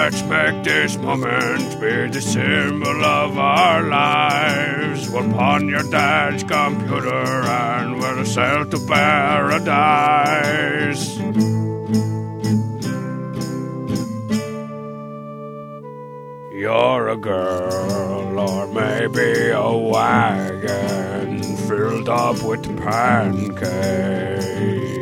let's make this moment be the symbol of our lives. We'll pawn your dad's computer and we'll sail to paradise. You're a girl, or maybe a wagon filled up with pancakes.